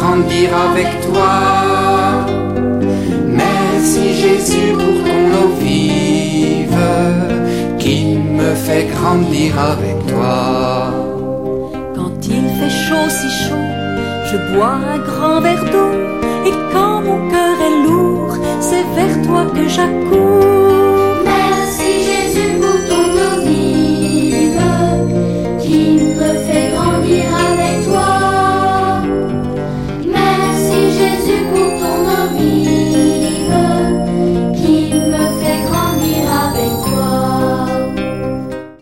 grandir avec toi. Merci Jésus pour ton eau vive qui me fait grandir avec toi. Quand il fait chaud, si chaud, je bois un grand verre d'eau. Et quand mon cœur est lourd, c'est vers toi que j'accours.